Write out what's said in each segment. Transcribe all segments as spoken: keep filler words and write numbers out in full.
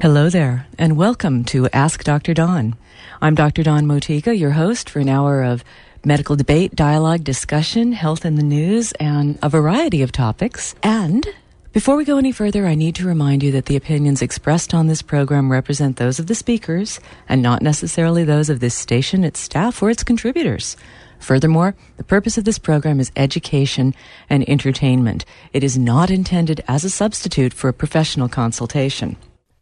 Hello there, and welcome to Ask Doctor Dawn. I'm Doctor Dawn Motika, your host for an hour of medical debate, dialogue, discussion, health in the news, and a variety of topics. And before we go any further, I need to remind you that the opinions expressed on this program represent those of the speakers and not necessarily those of this station, its staff, or its contributors. Furthermore, the purpose of this program is education and entertainment. It is not intended as a substitute for a professional consultation.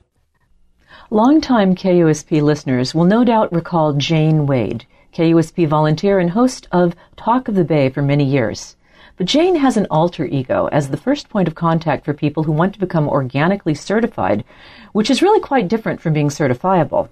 Longtime K U S P listeners will no doubt recall Jane Wade, K U S P volunteer and host of Talk of the Bay for many years. But Jane has an alter ego as the first point of contact for people who want to become organically certified, which is really quite different from being certifiable.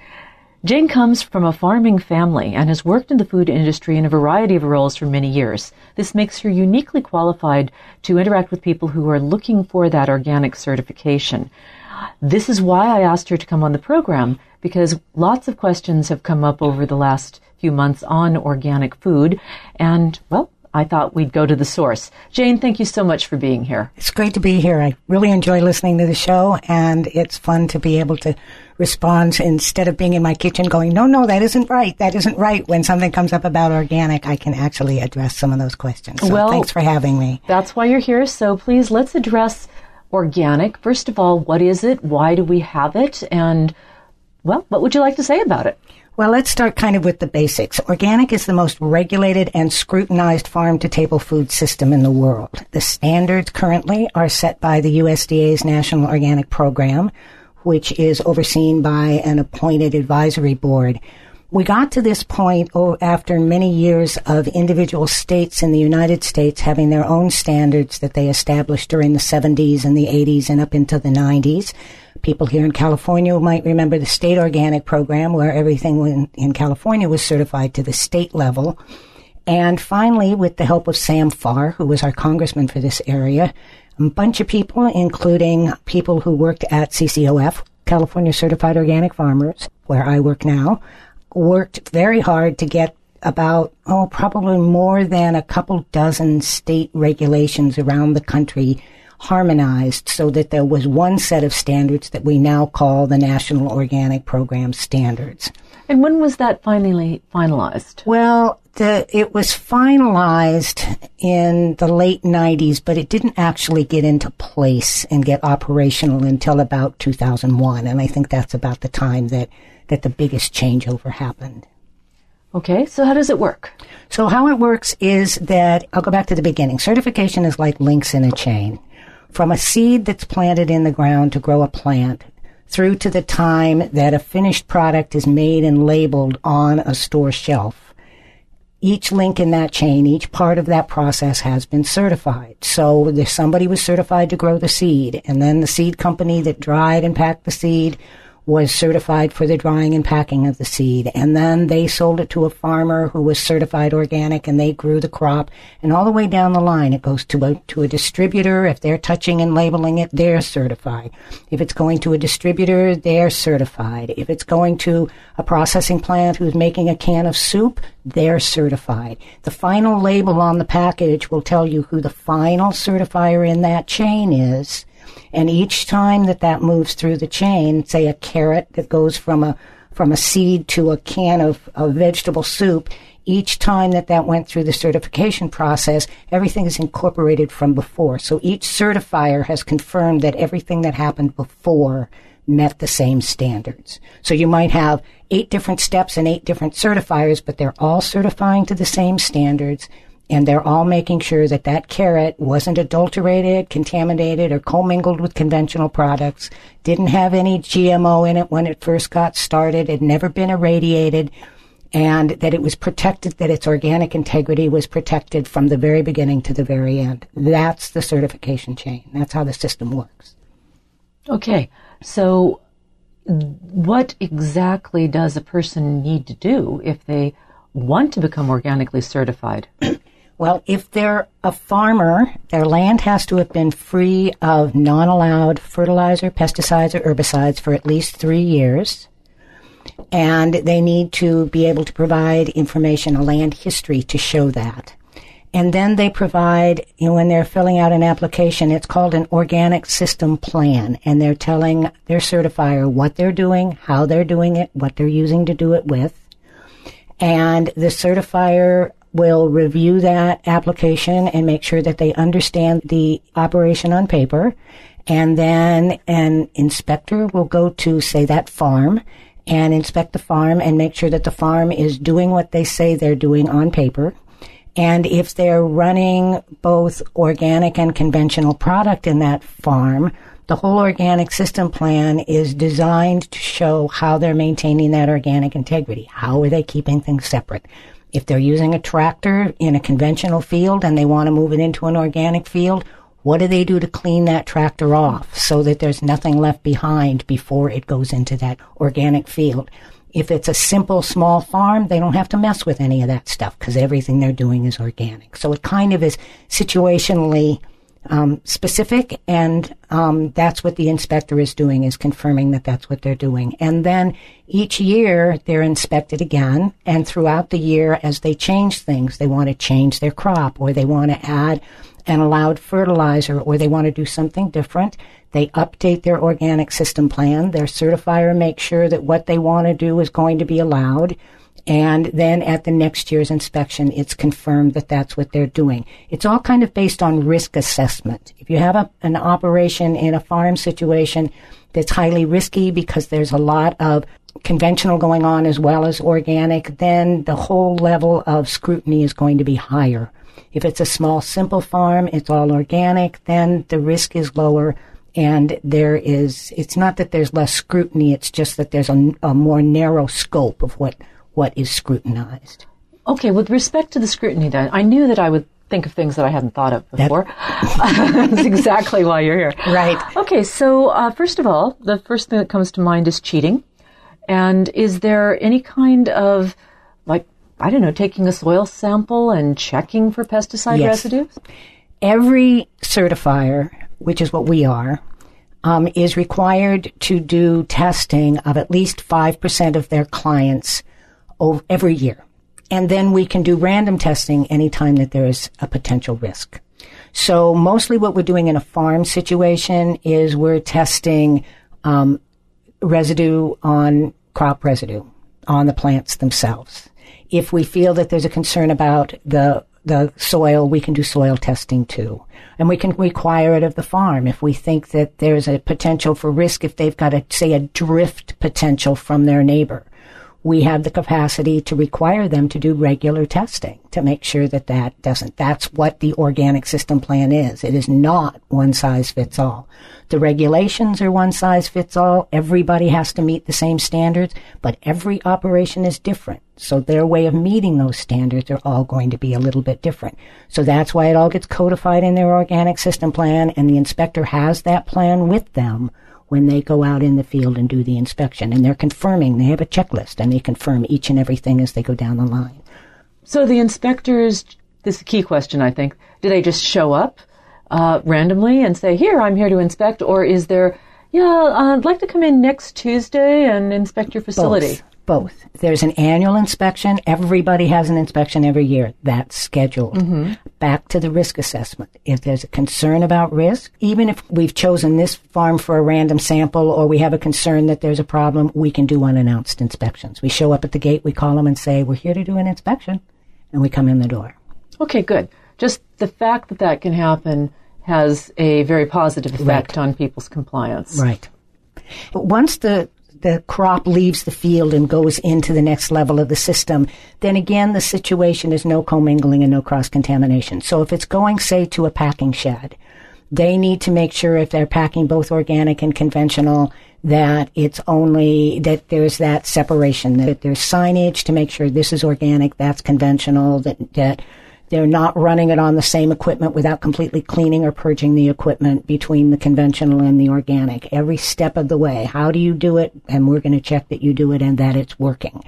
Jane comes from a farming family and has worked in the food industry in a variety of roles for many years. This makes her uniquely qualified to interact with people who are looking for that organic certification. This is why I asked her to come on the program, because lots of questions have come up over the last few months on organic food, and, well, I thought we'd go to the source. Jane, thank you so much for being here. It's great to be here. I really enjoy listening to the show, and it's fun to be able to respond instead of being in my kitchen going, no, no, that isn't right, that isn't right. When something comes up about organic, I can actually address some of those questions. So well, thanks for having me. That's why you're here, so please let's address organic. First of all, what is it? Why do we have it? And, well, what would you like to say about it? Well, let's start kind of with the basics. Organic is the most regulated and scrutinized farm-to-table food system in the world. The standards currently are set by the U S D A's National Organic Program, which is overseen by an appointed advisory board. We got to this point oh, after many years of individual states in the United States having their own standards that they established during the seventies and the eighties and up into the nineties. People here in California might remember the state organic program where everything in, in California was certified to the state level. And finally, with the help of Sam Farr, who was our congressman for this area, a bunch of people, including people who worked at C C O F, California Certified Organic Farmers, where I work now, worked very hard to get about, oh, probably more than a couple dozen state regulations around the country harmonized so that there was one set of standards that we now call the National Organic Program Standards. And when was that finally finalized? Well, the, it was finalized in the late nineties, but it didn't actually get into place and get operational until about two thousand one. And I think that's about the time that that the biggest changeover happened. Okay, so how does it work? So how it works is that, I'll go back to the beginning. Certification is like links in a chain. From a seed that's planted in the ground to grow a plant, through to the time that a finished product is made and labeled on a store shelf. Each link in that chain, each part of that process has been certified. So if somebody was certified to grow the seed, and then the seed company that dried and packed the seed was certified for the drying and packing of the seed. And then they sold it to a farmer who was certified organic, and they grew the crop. And all the way down the line, it goes to a, to a distributor. If they're touching and labeling it, they're certified. If it's going to a distributor, they're certified. If it's going to a processing plant who's making a can of soup, they're certified. The final label on the package will tell you who the final certifier in that chain is. And each time that that moves through the chain, say a carrot that goes from a from a seed to a can of, of vegetable soup, each time that that went through the certification process, everything is incorporated from before. So each certifier has confirmed that everything that happened before met the same standards. So you might have eight different steps and eight different certifiers, but they're all certifying to the same standards. And they're all making sure that that carrot wasn't adulterated, contaminated, or commingled with conventional products, didn't have any G M O in it when it first got started, had never been irradiated, and that it was protected, that its organic integrity was protected from the very beginning to the very end. That's the certification chain. That's how the system works. Okay, so what exactly does a person need to do if they want to become organically certified? Well, if they're a farmer, their land has to have been free of non-allowed fertilizer, pesticides, or herbicides for at least three years. And they need to be able to provide information, a land history, to show that. And then they provide, you know, when they're filling out an application, it's called an organic system plan. And they're telling their certifier what they're doing, how they're doing it, what they're using to do it with. And the certifier will review that application and make sure that they understand the operation on paper. And then an inspector will go to, say, that farm and inspect the farm and make sure that the farm is doing what they say they're doing on paper. And if they're running both organic and conventional product in that farm, the whole organic system plan is designed to show how they're maintaining that organic integrity. How are they keeping things separate? If they're using a tractor in a conventional field and they want to move it into an organic field, what do they do to clean that tractor off so that there's nothing left behind before it goes into that organic field? If it's a simple, small farm, they don't have to mess with any of that stuff because everything they're doing is organic. So it kind of is situationally um, specific, and um, that's what the inspector is doing, is confirming that that's what they're doing. And then each year they're inspected again, and throughout the year as they change things, they want to change their crop, or they want to add an allowed fertilizer, or they want to do something different, they update their organic system plan. Their certifier makes sure that what they want to do is going to be allowed. And then at the next year's inspection, it's confirmed that that's what they're doing. It's all kind of based on risk assessment. If you have a, an operation in a farm situation that's highly risky because there's a lot of conventional going on as well as organic, then the whole level of scrutiny is going to be higher. If it's a small, simple farm, it's all organic, then the risk is lower. And there is, it's not that there's less scrutiny, it's just that there's a, a more narrow scope of what what is scrutinized. Okay, with respect to the scrutiny then, I knew that I would think of things that I hadn't thought of before. That, That's exactly why you're here. Right. Okay, so uh, first of all, the first thing that comes to mind is cheating. And is there any kind of, like, I don't know, taking a soil sample and checking for pesticide yes. residues? Every certifier, which is what we are, um, is required to do testing of at least five percent of their clients over, every year. And then we can do random testing anytime that there is a potential risk. So mostly what we're doing in a farm situation is we're testing um, residue on crop residue on the plants themselves. If we feel that there's a concern about the the soil, we can do soil testing too. And we can require it of the farm if we think that there's a potential for risk, if they've got a, say, a drift potential from their neighbor. We have the capacity to require them to do regular testing to make sure that that doesn't. That's what the organic system plan is. It is not one size fits all. The regulations are one size fits all. Everybody has to meet the same standards, but every operation is different. So their way of meeting those standards are all going to be a little bit different. So that's why it all gets codified in their organic system plan, and the inspector has that plan with them when they go out in the field and do the inspection. And they're confirming, they have a checklist, and they confirm each and everything as they go down the line. So the inspectors, this is a key question, I think, do they just show up uh, randomly and say, here, I'm here to inspect, or is there, yeah, uh, I'd like to come in next Tuesday and inspect your facility? Both. Both. There's an annual inspection. Everybody has an inspection every year. That's scheduled. Mm-hmm. Back to the risk assessment. If there's a concern about risk, even if we've chosen this farm for a random sample or we have a concern that there's a problem, we can do unannounced inspections. We show up at the gate, we call them and say, we're here to do an inspection, and we come in the door. Okay, good. Just the fact that that can happen has a very positive effect right. on people's compliance. Right. But once the the crop leaves the field and goes into the next level of the system, then again, the situation is no commingling and no cross-contamination. So if it's going, say, to a packing shed, they need to make sure if they're packing both organic and conventional that it's only, that there's that separation, that there's signage to make sure this is organic, that's conventional, that, that they're not running it on the same equipment without completely cleaning or purging the equipment between the conventional and the organic. Every step of the way. How do you do it? And we're going to check that you do it and that it's working.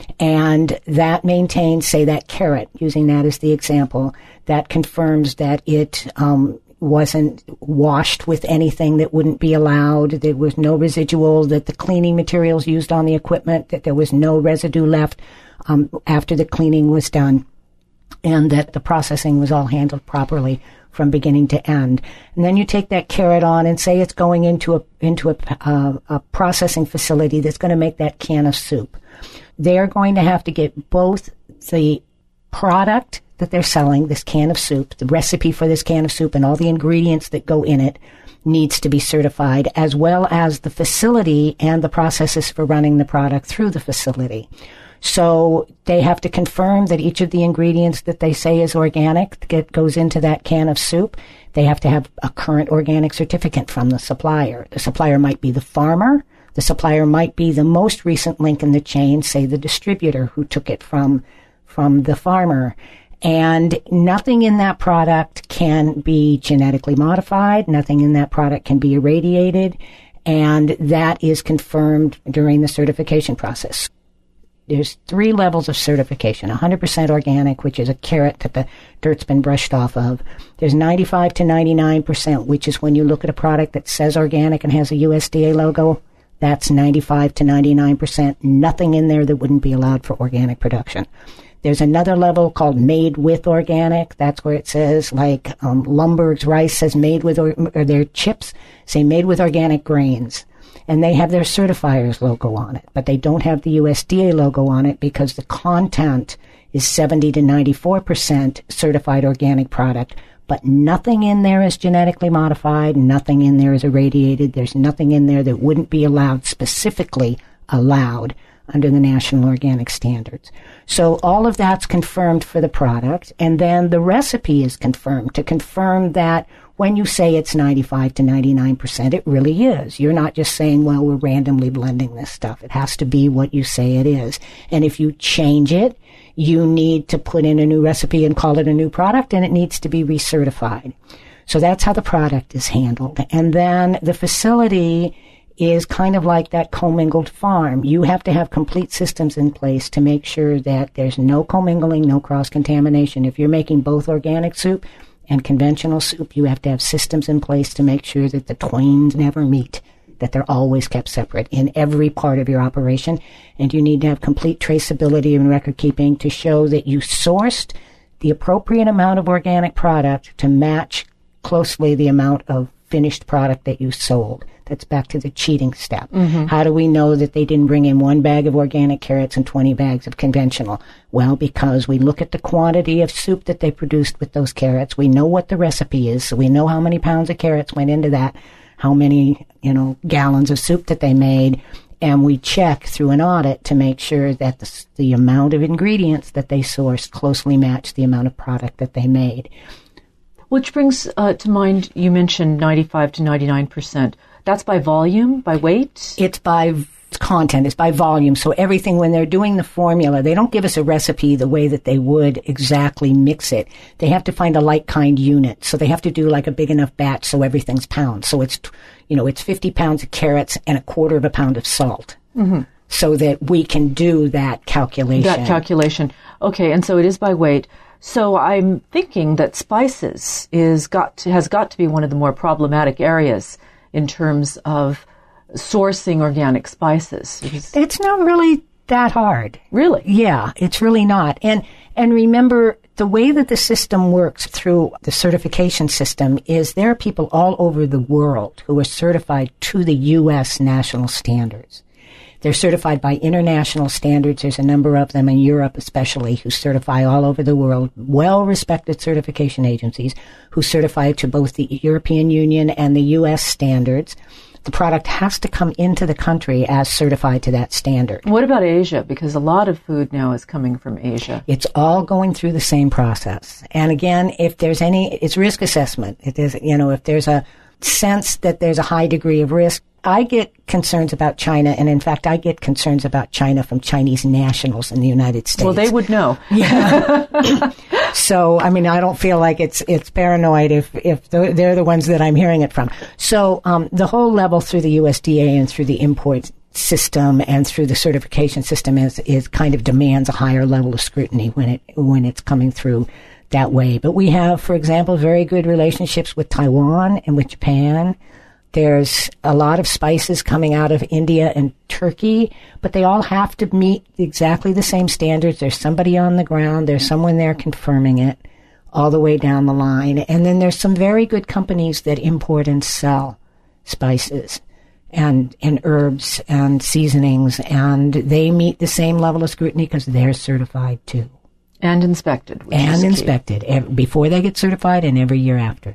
And that maintains, say, that carrot, using that as the example, that confirms that it um, wasn't washed with anything that wouldn't be allowed, there was no residual, that the cleaning materials used on the equipment, that there was no residue left um, after the cleaning was done. and that the processing was all handled properly from beginning to end. And then you take that carrot on and say it's going into a into a, uh, a processing facility that's going to make that can of soup. They're going to have to get both the product that they're selling, this can of soup, the recipe for this can of soup and all the ingredients that go in it needs to be certified, as well as the facility and the processes for running the product through the facility. So they have to confirm that each of the ingredients that they say is organic that goes into that can of soup. They have to have a current organic certificate from the supplier. The supplier might be the farmer. The supplier might be the most recent link in the chain, say the distributor who took it from, from the farmer. And nothing in that product can be genetically modified. Nothing in that product can be irradiated. And that is confirmed during the certification process. There's three levels of certification. one hundred percent organic, which is a carrot that the dirt's been brushed off of. There's ninety-five to ninety-nine percent, which is when you look at a product that says organic and has a U S D A logo. That's ninety-five to ninety-nine percent. Nothing in there that wouldn't be allowed for organic production. There's another level called made with organic. That's where it says, like, um, Lumberg's rice says made with, or, or their chips say made with organic grains. And they have their certifier's logo on it, but they don't have the U S D A logo on it because the content is seventy to ninety-four percent certified organic product, but nothing in there is genetically modified, nothing in there is irradiated, there's nothing in there that wouldn't be allowed, specifically allowed under the National Organic Standards. So all of that's confirmed for the product, and then the recipe is confirmed to confirm that when you say it's ninety-five to ninety-nine percent, it really is. You're not just saying, well, we're randomly blending this stuff. It has to be what you say it is. And if you change it, you need to put in a new recipe and call it a new product, and it needs to be recertified. So that's how the product is handled. And then the facility is kind of like that commingled farm. You have to have complete systems in place to make sure that there's no commingling, no cross-contamination. If you're making both organic soup and conventional soup, you have to have systems in place to make sure that the twains never meet, that they're always kept separate in every part of your operation. And you need to have complete traceability and record keeping to show that you sourced the appropriate amount of organic product to match closely the amount of finished product that you sold. That's back to the cheating step. Mm-hmm. How do we know that they didn't bring in one bag of organic carrots and twenty bags of conventional? Well, because we look at the quantity of soup that they produced with those carrots. We know what the recipe is, so we know how many pounds of carrots went into that, how many, you know, gallons of soup that they made, and we check through an audit to make sure that the, the amount of ingredients that they sourced closely match the amount of product that they made. Which brings uh, to mind, you mentioned ninety-five to ninety-nine percent. That's by volume, by weight? It's by content. It's by volume. So everything, when they're doing the formula, they don't give us a recipe the way that they would exactly mix it. They have to find a like kind unit. So they have to do like a big enough batch so everything's pounds. So it's, you know, it's fifty pounds of carrots and a quarter of a pound of salt. Mm-hmm. So that we can do that calculation. That calculation. Okay, and so it is by weight. So I'm thinking that spices is got to, has got to be one of the more problematic areas in terms of sourcing organic spices. It's not really that hard. Really? Yeah, it's really not. And and remember, the way that the system works through the certification system is there are people all over the world who are certified to the U S national standards. They're certified by international standards. There's a number of them in Europe especially who certify all over the world, well-respected certification agencies who certify to both the European Union and the U S standards. The product has to come into the country as certified to that standard. What about Asia? Because a lot of food now is coming from Asia. It's all going through the same process. And again, if there's any, it's risk assessment. It is, you know, if there's a sense that there's a high degree of risk, I get concerns about China, and in fact, I get concerns about China from Chinese nationals in the United States. Well, they would know. Yeah. So, I mean, I don't feel like it's it's paranoid if if they're the ones that I'm hearing it from. So, um, the whole level through the U S D A and through the import system and through the certification system is is kind of demands a higher level of scrutiny when it when it's coming through that way. But we have, for example, very good relationships with Taiwan and with Japan. There's a lot of spices coming out of India and Turkey, but they all have to meet exactly the same standards. There's somebody on the ground. There's someone there confirming it all the way down the line. And then there's some very good companies that import and sell spices and, and herbs and seasonings, and they meet the same level of scrutiny because they're certified too. And inspected. And inspected ev- before they get certified and every year after.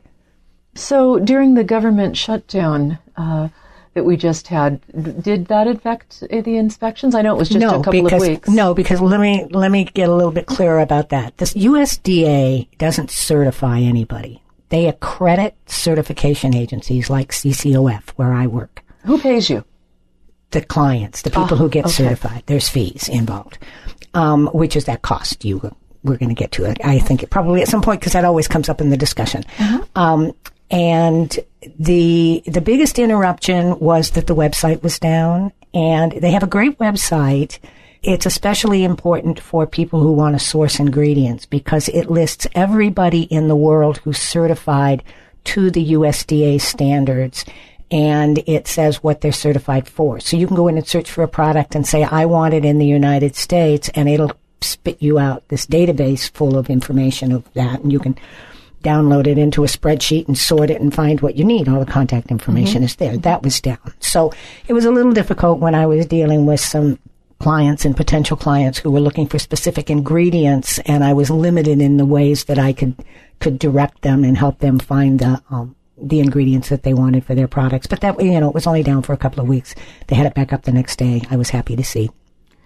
So during the government shutdown uh, that we just had, did that affect the inspections? I know it was just no, a couple because, of weeks. No, because let me let me get a little bit clearer about that. The U S D A doesn't certify anybody. They accredit certification agencies like C C O F, where I work. Who pays you? The clients, the people oh, who get okay. certified. There's fees involved, um, which is that cost. You we're going to get to it. I think it probably at some point because that always comes up in the discussion. Uh-huh. Um, And the the biggest interruption was that the website was down, and they have a great website. It's especially important for people who want to source ingredients because it lists everybody in the world who's certified to the U S D A standards, and it says what they're certified for. So you can go in and search for a product and say, I want it in the United States, and it'll spit you out this database full of information of that, and you can download it into a spreadsheet and sort it and find what you need. All the contact information mm-hmm. is there. That was down. So it was a little difficult when I was dealing with some clients and potential clients who were looking for specific ingredients, and I was limited in the ways that I could could direct them and help them find the um, the ingredients that they wanted for their products. But that, you know, it was only down for a couple of weeks. They had it back up the next day. I was happy to see.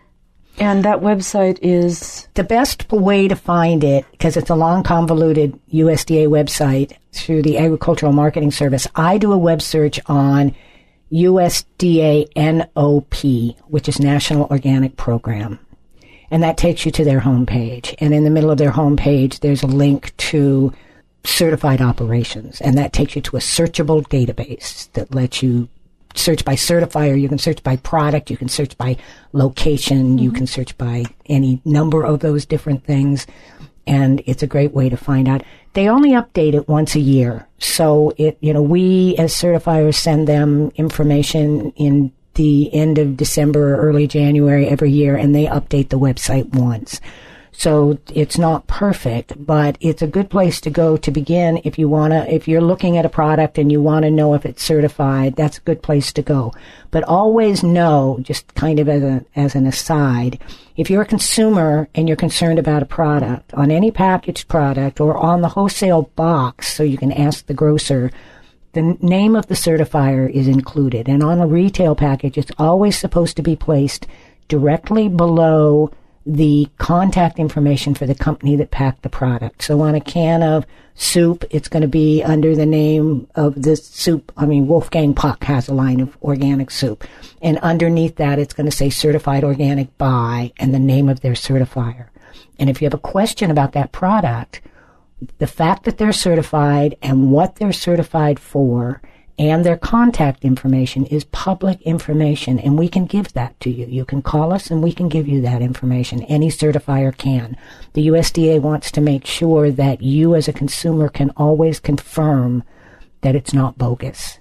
And that website is? The best way to find it, because it's a long, convoluted U S D A website through the Agricultural Marketing Service, I do a web search on U S D A N O P, which is National Organic Program. And that takes you to their homepage. And in the middle of their homepage, there's a link to certified operations. And that takes you to a searchable database that lets you search by certifier, you can search by product, you can search by location, mm-hmm. you can search by any number of those different things, and it's a great way to find out. They only update it once a year, so it, you know, we as certifiers send them information in the end of December or early January every year, and they update the website once. So it's not perfect, but it's a good place to go to begin if you want to, if you're looking at a product and you want to know if it's certified, that's a good place to go. But always know, just kind of as a, as an aside, if you're a consumer and you're concerned about a product, on any packaged product or on the wholesale box, so you can ask the grocer, the name of the certifier is included. And on a retail package, it's always supposed to be placed directly below the contact information for the company that packed the product. So on a can of soup, it's going to be under the name of the soup. I mean, Wolfgang Puck has a line of organic soup. And underneath that, it's going to say certified organic by and the name of their certifier. And if you have a question about that product, the fact that they're certified and what they're certified for and their contact information is public information, and we can give that to you. You can call us and we can give you that information. Any certifier can. The U S D A wants to make sure that you as a consumer can always confirm that it's not bogus.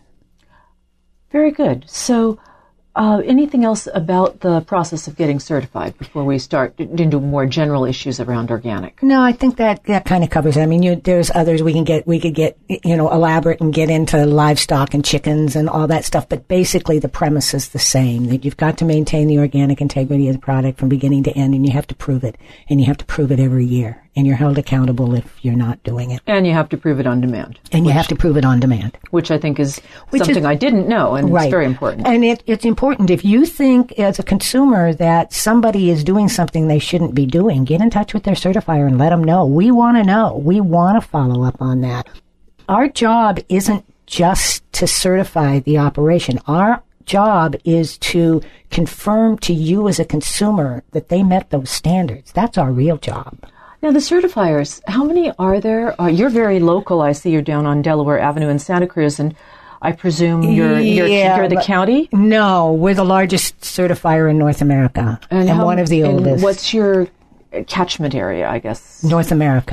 Very good. So uh, anything else about the process of getting certified before we start into more general issues around organic? No, I think that, that kind of covers it. I mean, you, there's others we can get, we could get, you know, elaborate and get into livestock and chickens and all that stuff. But basically the premise is the same, that you've got to maintain the organic integrity of the product from beginning to end, and you have to prove it. And you have to prove it every year. And you're held accountable if you're not doing it. And you have to prove it on demand. And which, you have to prove it on demand. Which I think is which something is, I didn't know, and right. It's very important. And it, it's important. If you think as a consumer that somebody is doing something they shouldn't be doing, get in touch with their certifier and let them know. We want to know. We want to follow up on that. Our job isn't just to certify the operation. Our job is to confirm to you as a consumer that they met those standards. That's our real job. Now, the certifiers, how many are there? Uh, you're very local. I see you're down on Delaware Avenue in Santa Cruz, and I presume you're you're, yeah, you're the county? No, we're the largest certifier in North America, and, and how, one of the and oldest. What's your catchment area, I guess? North America.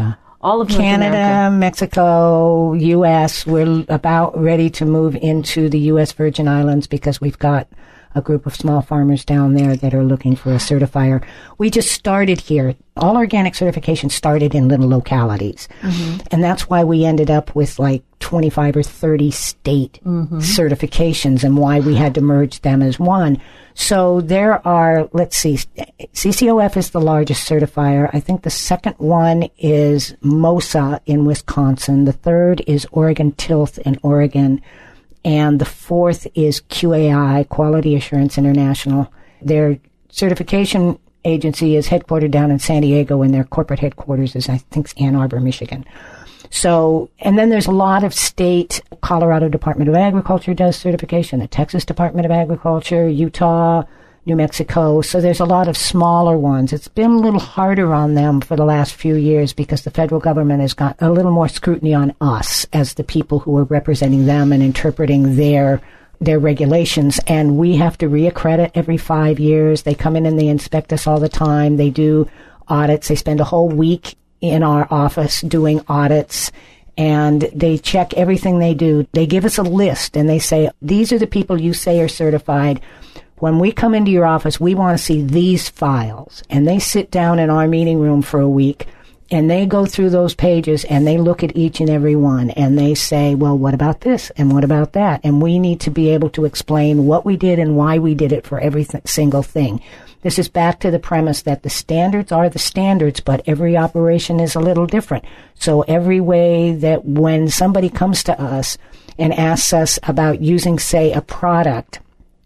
All of North Canada, America. Mexico, U S. We're about ready to move into the U S Virgin Islands because we've got a group of small farmers down there that are looking for a certifier. We just started here. All organic certification started in little localities. Mm-hmm. And that's why we ended up with like twenty-five or thirty state mm-hmm. certifications and why we had to merge them as one. So there are, let's see, C C O F is the largest certifier. I think the second one is MOSA in Wisconsin. The third is Oregon Tilth in Oregon. And the fourth is Q A I, Quality Assurance International. Their certification agency is headquartered down in San Diego, and their corporate headquarters is, I think, Ann Arbor, Michigan. So, and then there's a lot of state, Colorado Department of Agriculture does certification, the Texas Department of Agriculture, Utah, New Mexico. So there's a lot of smaller ones. It's been a little harder on them for the last few years because the federal government has got a little more scrutiny on us as the people who are representing them and interpreting their their regulations. And we have to reaccredit every five years. They come in and they inspect us all the time. They do audits. They spend a whole week in our office doing audits. And they check everything they do. They give us a list and they say, these are the people you say are certified. When we come into your office, we want to see these files. And they sit down in our meeting room for a week, and they go through those pages, and they look at each and every one, and they say, well, what about this, and what about that? And we need to be able to explain what we did and why we did it for every th- single thing. This is back to the premise that the standards are the standards, but every operation is a little different. So every way that when somebody comes to us and asks us about using, say, a product,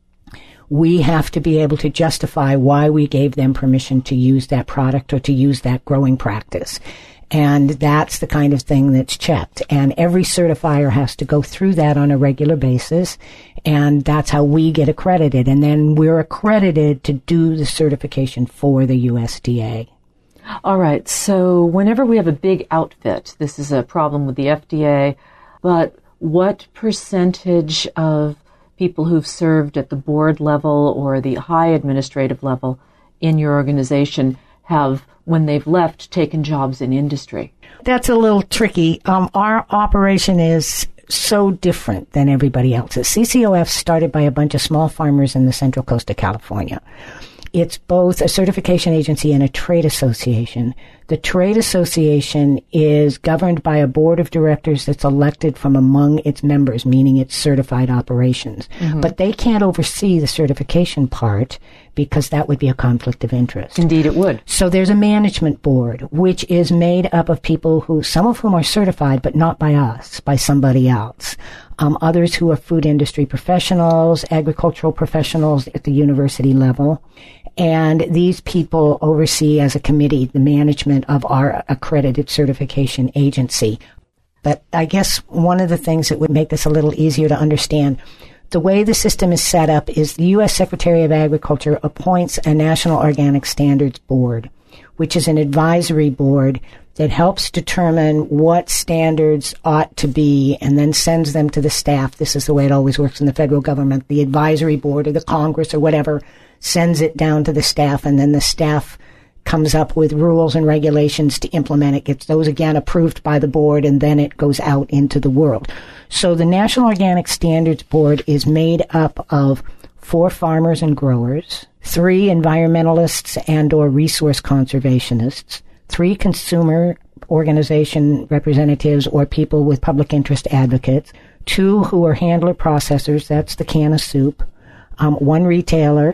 we have to be able to justify why we gave them permission to use that product or to use that growing practice. And that's the kind of thing that's checked. And every certifier has to go through that on a regular basis. And that's how we get accredited. And then we're accredited to do the certification for the U S D A. All right. So whenever we have a big outfit, this is a problem with the F D A, but what percentage of people who've served at the board level or the high administrative level in your organization have, when they've left, taken jobs in industry? That's a little tricky. Um, our operation is so different than everybody else's. C C O F started by a bunch of small farmers in the Central Coast of California. It's both a certification agency and a trade association. The trade association is governed by a board of directors that's elected from among its members, meaning its certified operations. Mm-hmm. But they can't oversee the certification part because that would be a conflict of interest. Indeed, it would. So there's a management board, which is made up of people who, some of whom are certified, but not by us, by somebody else. Um, others who are food industry professionals, agricultural professionals at the university level. And these people oversee as a committee the management of our accredited certification agency. But I guess one of the things that would make this a little easier to understand, the way the system is set up is the U S Secretary of Agriculture appoints a National Organic Standards Board, which is an advisory board that helps determine what standards ought to be and then sends them to the staff. This is the way it always works in the federal government. The advisory board or the Congress or whatever sends it down to the staff, and then the staff comes up with rules and regulations to implement it, gets those again approved by the board, and then it goes out into the world. So the National Organic Standards Board is made up of four farmers and growers, three environmentalists and or resource conservationists, three consumer organization representatives or people with public interest advocates, two who are handler processors, that's the can of soup, um, one retailer,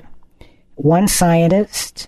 one scientist,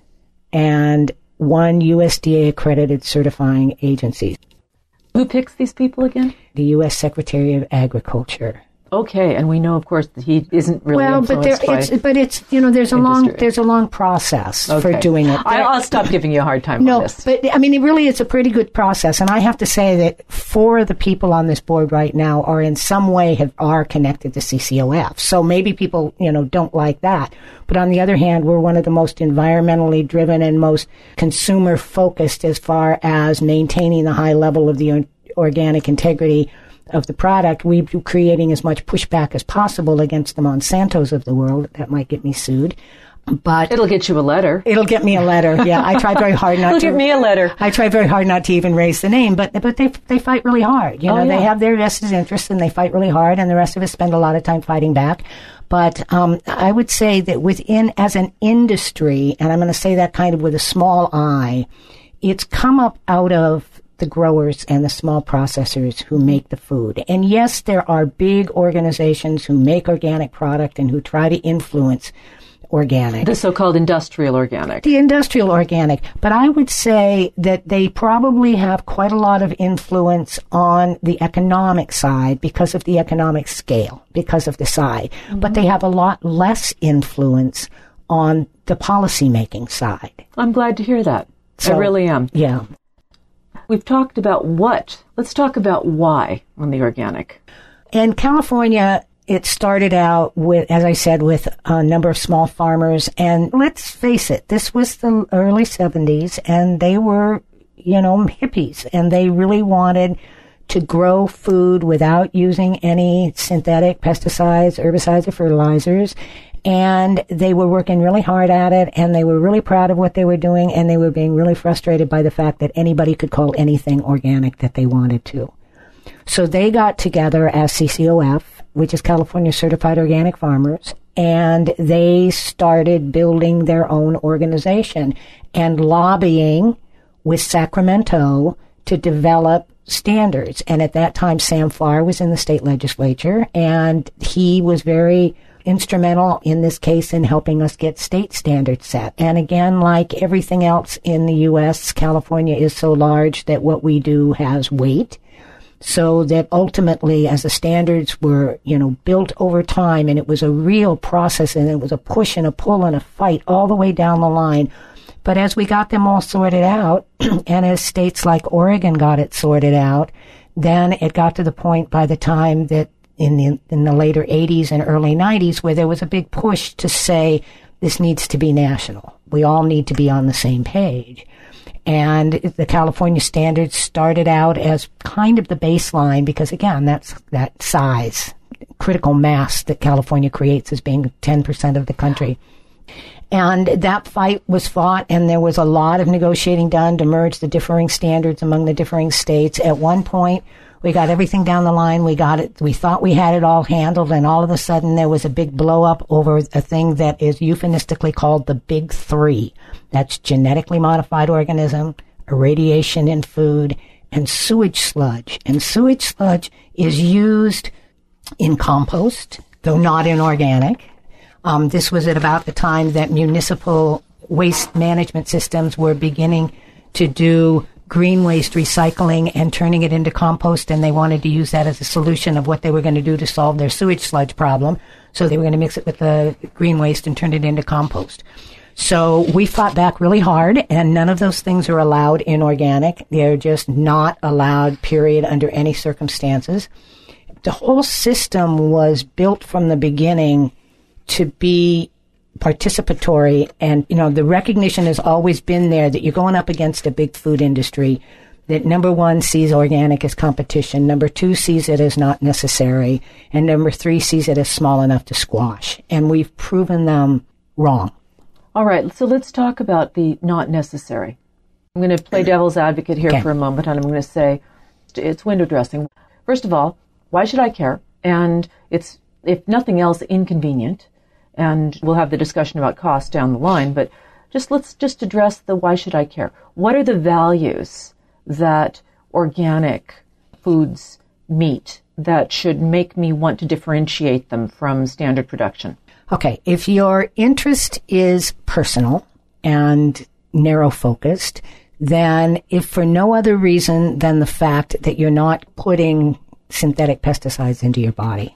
and one U S D A accredited certifying agency. Who picks these people again? The U S Secretary of Agriculture. Okay, and we know, of course, that he isn't really well, but there, influenced it's, but it's you know there's a industry. long there's a long process okay. for doing it. I, I'll stop giving you a hard time no, on this. but I mean, it really is a pretty good process, and I have to say that four of the people on this board right now are in some way have are connected to C C O F. So maybe people you know don't like that, but on the other hand, we're one of the most environmentally driven and most consumer focused as far as maintaining the high level of the organic integrity of the product. We be creating as much pushback as possible against the Monsantos of the world. That might get me sued. But it'll get you a letter. It'll get me a letter. Yeah, I try very hard not it'll to. It'll get me a letter. I try very hard not to even raise the name, but but they they fight really hard. You know, oh, yeah. They have their vested interests and they fight really hard, and the rest of us spend a lot of time fighting back. But um, I would say that within, as an industry, and I'm going to say that kind of with a small I, it's come up out of the growers and the small processors who make the food. And yes, there are big organizations who make organic product and who try to influence organic. The so-called industrial organic. The industrial organic. But I would say that they probably have quite a lot of influence on the economic side because of the economic scale, because of the size. Mm-hmm. But they have a lot less influence on the policy-making side. I'm glad to hear that. So, I really am. Yeah. We've talked about what. Let's talk about why on the organic. In California, it started out with, as I said, with a number of small farmers. And let's face it, this was the early seventies, and they were, you know, hippies. And they really wanted to grow food without using any synthetic pesticides, herbicides, or fertilizers. And they were working really hard at it, and they were really proud of what they were doing, and they were being really frustrated by the fact that anybody could call anything organic that they wanted to. So they got together as C C O F, which is California Certified Organic Farmers, and they started building their own organization and lobbying with Sacramento to develop standards. And at that time, Sam Farr was in the state legislature, and he was very instrumental in this case in helping us get state standards set. And again, like everything else in the U S, California is so large that what we do has weight. So that ultimately, as the standards were, you know, built over time, and it was a real process, and it was a push and a pull and a fight all the way down the line. But as we got them all sorted out, and as states like Oregon got it sorted out, then it got to the point by the time that in the in the later eighties and early nineties where there was a big push to say this needs to be national. We all need to be on the same page. And the California standards started out as kind of the baseline because, again, that's that size, critical mass that California creates as being ten percent of the country. And that fight was fought, and there was a lot of negotiating done to merge the differing standards among the differing states. At one point, we got everything down the line. We got it. We thought we had it all handled, and all of a sudden there was a big blow up over a thing that is euphemistically called the Big Three. That's genetically modified organism, irradiation in food, and sewage sludge. And sewage sludge is used in compost, though not in organic. Um, this was at about the time that municipal waste management systems were beginning to do green waste recycling and turning it into compost, and they wanted to use that as a solution of what they were going to do to solve their sewage sludge problem. So they were going to mix it with the green waste and turn it into compost. So we fought back really hard, and none of those things are allowed in organic. They're just not allowed, period, under any circumstances. The whole system was built from the beginning to be participatory, and, you know, the recognition has always been there that you're going up against a big food industry that, number one, sees organic as competition, number two, sees it as not necessary, and number three, sees it as small enough to squash. And we've proven them wrong. All right, so let's talk about the not necessary. I'm going to play devil's advocate here okay. for a moment, and I'm going to say it's window dressing. First of all, why should I care? And it's, if nothing else, inconvenient. And we'll have the discussion about cost down the line, but just let's just address the why should I care? What are the values that organic foods meet that should make me want to differentiate them from standard production? Okay, if your interest is personal and narrow-focused, then if for no other reason than the fact that you're not putting synthetic pesticides into your body.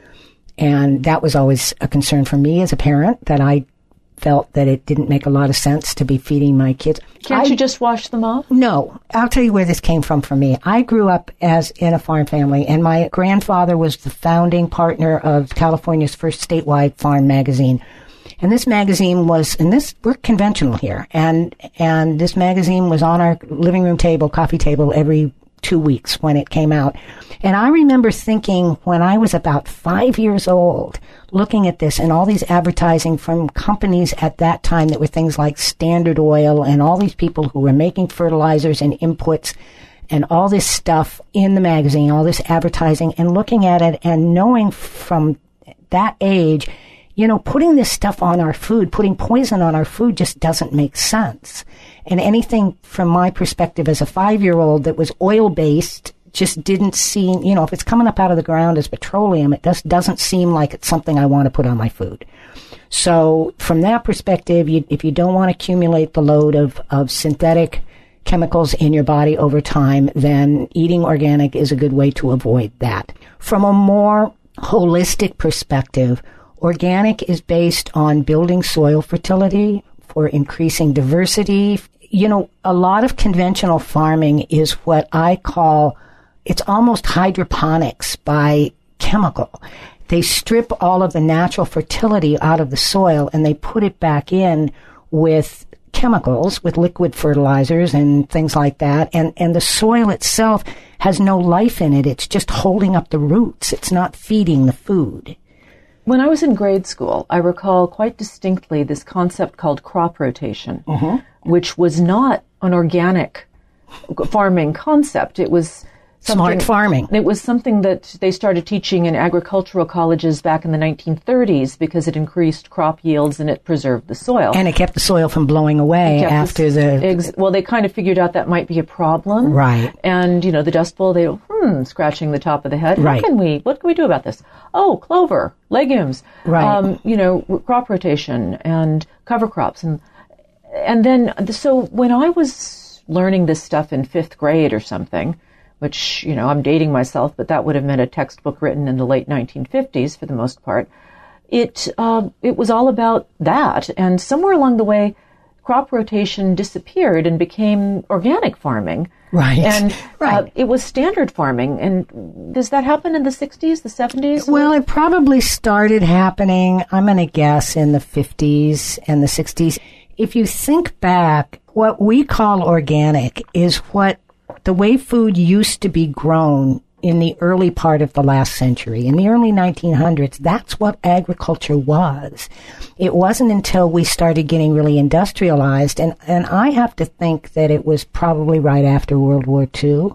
And that was always a concern for me as a parent, that I felt that it didn't make a lot of sense to be feeding my kids. Can't I, you just wash them off? No. I'll tell you where this came from for me. I grew up as in a farm family, and my grandfather was the founding partner of California's first statewide farm magazine. And this magazine was, and this, we're conventional here, and, and this magazine was on our living room table, coffee table every two weeks when it came out. And I remember thinking when I was about five years old, looking at this and all these advertising from companies at that time that were things like Standard Oil and all these people who were making fertilizers and inputs and all this stuff in the magazine, all this advertising, and looking at it and knowing from that age, you know, putting this stuff on our food, putting poison on our food just doesn't make sense. And anything from my perspective as a five-year-old that was oil-based just didn't seem, you know, if it's coming up out of the ground as petroleum, it just doesn't seem like it's something I want to put on my food. So from that perspective, you, if you don't want to accumulate the load of, of synthetic chemicals in your body over time, then eating organic is a good way to avoid that. From a more holistic perspective, organic is based on building soil fertility, for increasing diversity. You know, a lot of conventional farming is what I call, it's almost hydroponics by chemical. They strip all of the natural fertility out of the soil and they put it back in with chemicals, with liquid fertilizers and things like that. And, and the soil itself has no life in it. It's just holding up the roots. It's not feeding the food. When I was in grade school, I recall quite distinctly this concept called crop rotation, mm-hmm. which was not an organic farming concept. It was something, smart farming. It was something that they started teaching in agricultural colleges back in the nineteen thirties because it increased crop yields and it preserved the soil. And it kept the soil from blowing away after this, the... Ex- well, they kind of figured out that might be a problem. Right. And, you know, the Dust Bowl, they were, hmm, scratching the top of the head. Right. What can we, what can we do about this? Oh, clover, legumes, right. um, you know, crop rotation and cover crops. And, and then, so when I was learning this stuff in fifth grade or something, which, you know, I'm dating myself, but that would have meant a textbook written in the late nineteen fifties for the most part. It uh, it was all about that. And somewhere along the way, crop rotation disappeared and became organic farming. Right. And right. Uh, it was standard farming. And does that happen in the sixties, the seventies? Well, it probably started happening, I'm going to guess, in the fifties and the sixties. If you think back, what we call organic is what the way food used to be grown in the early part of the last century. In the early nineteen hundreds, that's what agriculture was. It wasn't until we started getting really industrialized, and, and I have to think that it was probably right after World War Two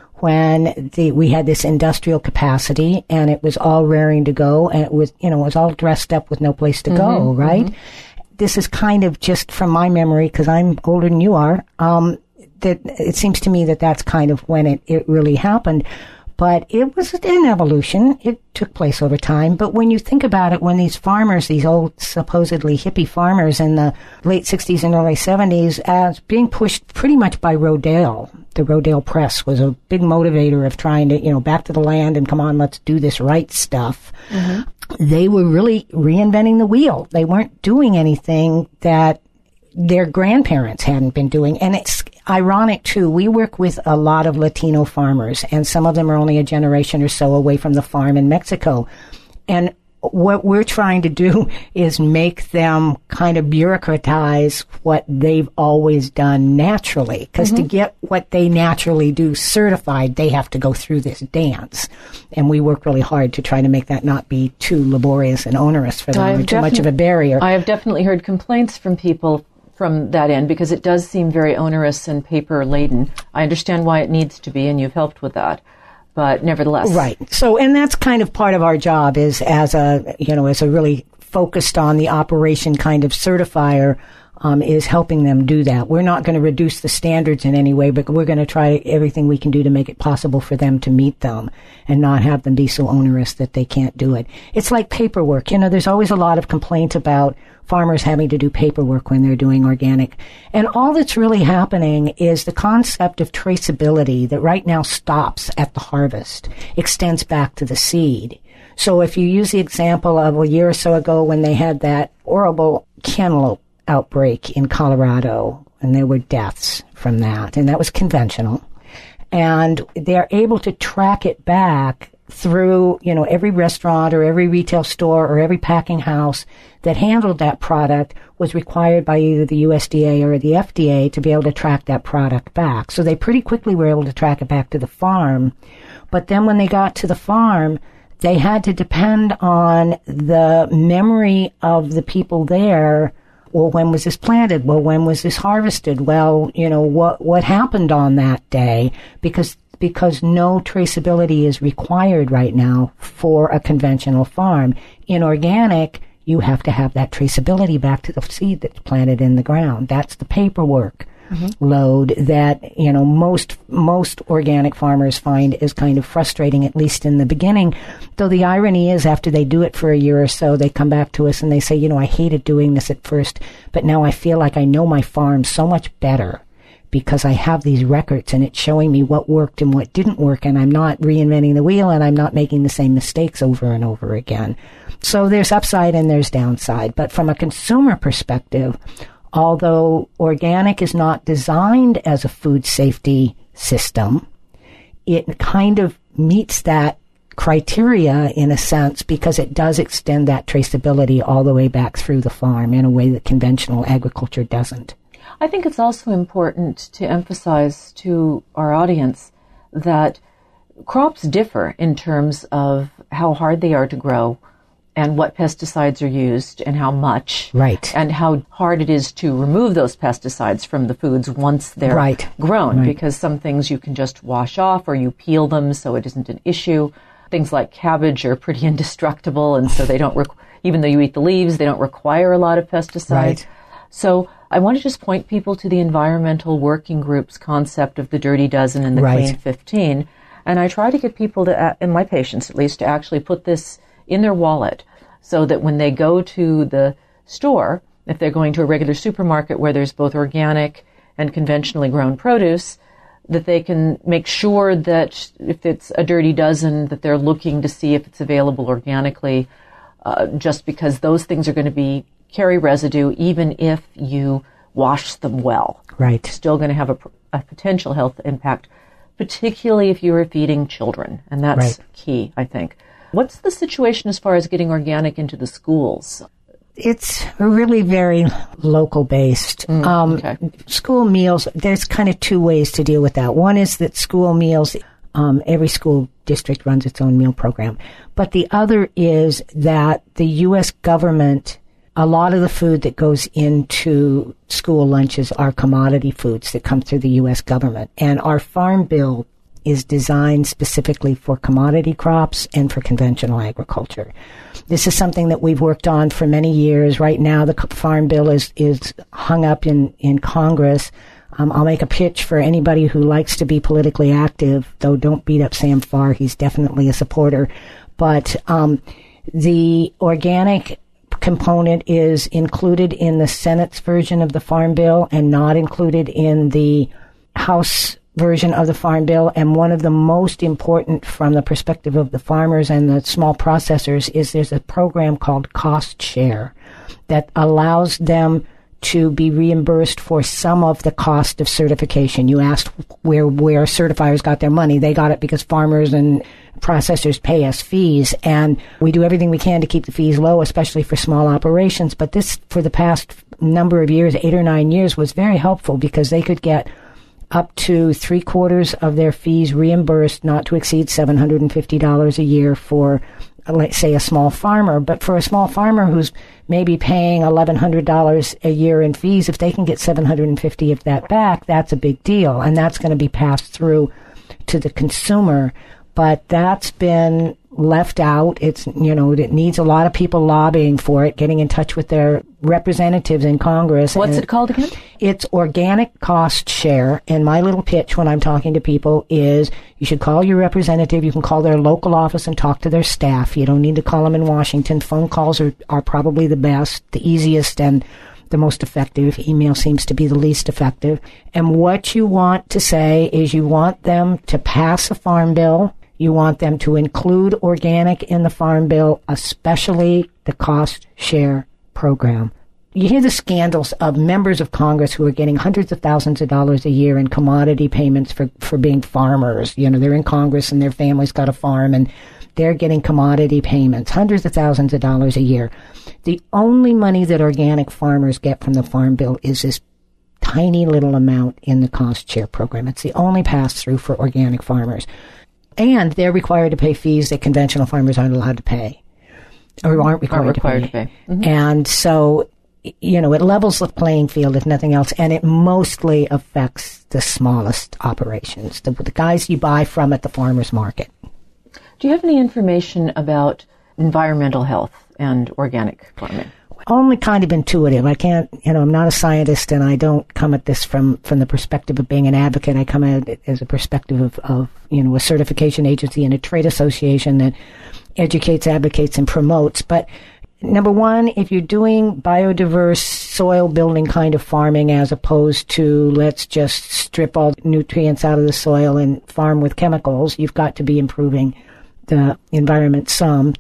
when the, we had this industrial capacity and it was all raring to go, and it was, you know, it was all dressed up with no place to mm-hmm, go, right? Mm-hmm. This is kind of just from my memory, because I'm older than you are, um, that it seems to me that that's kind of when it, it really happened. But it was an evolution. It took place over time. But when you think about it, when these farmers, these old supposedly hippie farmers in the late sixties and early seventies, as being pushed pretty much by Rodale, the Rodale Press was a big motivator of trying to, you know, back to the land and come on, let's do this right stuff. Mm-hmm. They were really reinventing the wheel. They weren't doing anything that their grandparents hadn't been doing. And it's ironic, too. We work with a lot of Latino farmers, and some of them are only a generation or so away from the farm in Mexico. And what we're trying to do is make them kind of bureaucratize what they've always done naturally. Because mm-hmm. to get what they naturally do certified, they have to go through this dance. And we work really hard to try to make that not be too laborious and onerous for them, or too much of a barrier. I have definitely heard complaints from people from that end, because it does seem very onerous and paper-laden. I understand why it needs to be, and you've helped with that. But nevertheless. Right. So, and that's kind of part of our job is as a, you know, as a really focused on the operation kind of certifier, um, is helping them do that. We're not going to reduce the standards in any way, but we're going to try everything we can do to make it possible for them to meet them and not have them be so onerous that they can't do it. It's like paperwork. You know, there's always a lot of complaints about farmers having to do paperwork when they're doing organic. And all that's really happening is the concept of traceability that right now stops at the harvest, extends back to the seed. So if you use the example of a year or so ago when they had that horrible cantaloupe outbreak in Colorado, and there were deaths from that, and that was conventional. And they're able to track it back through, you know, every restaurant or every retail store or every packing house that handled that product was required by either the U S D A or the F D A to be able to track that product back. So they pretty quickly were able to track it back to the farm. But then when they got to the farm, they had to depend on the memory of the people there. Well, when was this planted? Well, when was this harvested? Well, you know, what what happened on that day? Because because no traceability is required right now for a conventional farm. In organic, you have to have that traceability back to the seed that's planted in the ground. That's the paperwork mm-hmm. load that, you know, most most organic farmers find is kind of frustrating, at least in the beginning. Though the irony is, after they do it for a year or so, they come back to us and they say, you know, I hated doing this at first, but now I feel like I know my farm so much better because I have these records and it's showing me what worked and what didn't work, and I'm not reinventing the wheel and I'm not making the same mistakes over and over again. So there's upside and there's downside. But from a consumer perspective, although organic is not designed as a food safety system, it kind of meets that criteria in a sense because it does extend that traceability all the way back through the farm in a way that conventional agriculture doesn't. I think it's also important to emphasize to our audience that crops differ in terms of how hard they are to grow and what pesticides are used and how much. Right. And how hard it is to remove those pesticides from the foods once they're right. grown. Right. Because some things you can just wash off or you peel them so it isn't an issue. Things like cabbage are pretty indestructible, and so they don't, requ- even though you eat the leaves, they don't require a lot of pesticides. Right. So I want to just point people to the Environmental Working Group's concept of the Dirty Dozen and the right. Clean fifteen. And I try to get people to, and my patients at least, to actually put this in their wallet so that when they go to the store, if they're going to a regular supermarket where there's both organic and conventionally grown produce, that they can make sure that if it's a Dirty Dozen, that they're looking to see if it's available organically, uh, just because those things are going to be carry residue even if you wash them well. Right. Still going to have a, a potential health impact, particularly if you are feeding children. And that's right. key, I think. What's the situation as far as getting organic into the schools? It's really very local based. Mm, um, okay. School meals, there's kind of two ways to deal with that. One is that school meals, um, every school district runs its own meal program. But the other is that the U S government, a lot of the food that goes into school lunches are commodity foods that come through the U S government. And our farm bill is designed specifically for commodity crops and for conventional agriculture. This is something that we've worked on for many years. Right now, the farm bill is, is hung up in, in Congress. Um, I'll make a pitch for anybody who likes to be politically active, though don't beat up Sam Farr. He's definitely a supporter. But um, the organic component is included in the Senate's version of the farm bill and not included in the House version of the farm bill. And one of the most important from the perspective of the farmers and the small processors is there's a program called Cost Share that allows them to be reimbursed for some of the cost of certification. You asked where where certifiers got their money. They got it because farmers and processors pay us fees, and we do everything we can to keep the fees low, especially for small operations. But this, for the past number of years, eight or nine years, was very helpful because they could get up to three quarters of their fees reimbursed, not to exceed seven hundred fifty dollars a year for, let's say, a small farmer. But for a small farmer who's maybe paying eleven hundred dollars a year in fees, if they can get seven hundred fifty dollars of that back, that's a big deal. And that's going to be passed through to the consumer. But that's been left out. It's, you know, it needs a lot of people lobbying for it, getting in touch with their representatives in Congress. What's it called again? It's Organic Cost Share. And my little pitch when I'm talking to people is you should call your representative. You can call their local office and talk to their staff. You don't need to call them in Washington. Phone calls are, are probably the best, the easiest, and the most effective. Email seems to be the least effective. And what you want to say is you want them to pass a farm bill. You want them to include organic in the farm bill, especially the cost share program. You hear the scandals of members of Congress who are getting hundreds of thousands of dollars a year in commodity payments for, for being farmers. You know, they're in Congress and their family's got a farm and they're getting commodity payments, hundreds of thousands of dollars a year. The only money that organic farmers get from the Farm Bill is this tiny little amount in the cost share program. It's the only pass-through for organic farmers. And they're required to pay fees that conventional farmers aren't allowed to pay, or aren't required, aren't required to pay. To pay. Mm-hmm. And so, you know, it levels the playing field, if nothing else, and it mostly affects the smallest operations, the, the guys you buy from at the farmer's market. Do you have any information about environmental health and organic farming? Only kind of intuitive. I can't, you know, I'm not a scientist, and I don't come at this from, from the perspective of being an advocate. I come at it as a perspective of, of, you know, a certification agency and a trade association that educates, advocates, and promotes. But number one, if you're doing biodiverse soil building kind of farming as opposed to let's just strip all the nutrients out of the soil and farm with chemicals, you've got to be improving the environment some.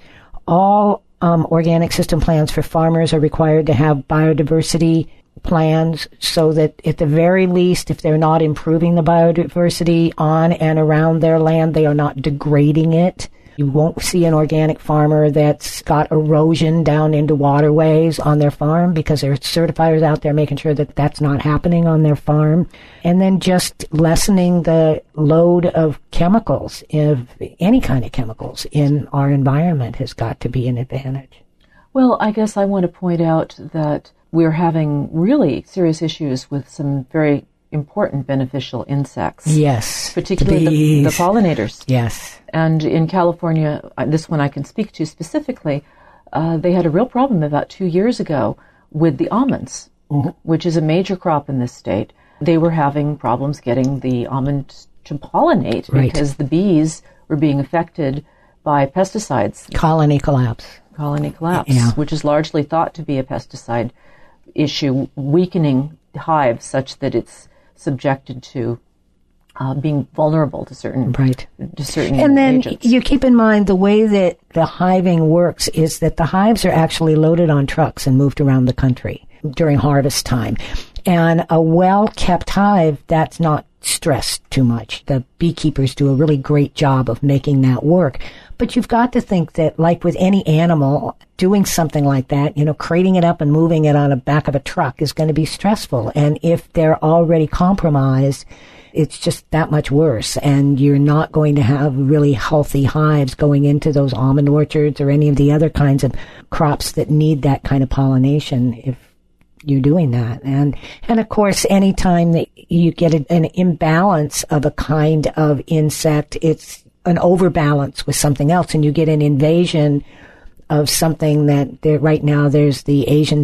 All Um, organic system plans for farmers are required to have biodiversity plans so that at the very least, if they're not improving the biodiversity on and around their land, they are not degrading it. You won't see an organic farmer that's got erosion down into waterways on their farm because there are certifiers out there making sure that that's not happening on their farm. And then just lessening the load of chemicals, of any kind of chemicals in our environment has got to be an advantage. Well, I guess I want to point out that we're having really serious issues with some very important beneficial insects. Yes. Particularly the, the pollinators. Yes. And in California, this one I can speak to specifically, uh, they had a real problem about two years ago with the almonds, mm-hmm. which is a major crop in this state. They were having problems getting the almonds to pollinate right. because the bees were being affected by pesticides. Colony collapse. Colony collapse, yeah. which is largely thought to be a pesticide issue, weakening hives such that it's subjected to uh, being vulnerable to certain right. to certain and then agents. You keep in mind the way that the hiving works is that the hives are actually loaded on trucks and moved around the country during harvest time. And a well-kept hive, that's not stressed too much. The beekeepers do a really great job of making that work. But you've got to think that, like with any animal, doing something like that, you know, crating it up and moving it on the back of a truck is going to be stressful. And if they're already compromised, it's just that much worse. And you're not going to have really healthy hives going into those almond orchards or any of the other kinds of crops that need that kind of pollination if you're doing that. And, and of course, anytime that you get a, an imbalance of a kind of insect, it's an overbalance with something else, and you get an invasion of something that there, right now there's the Asian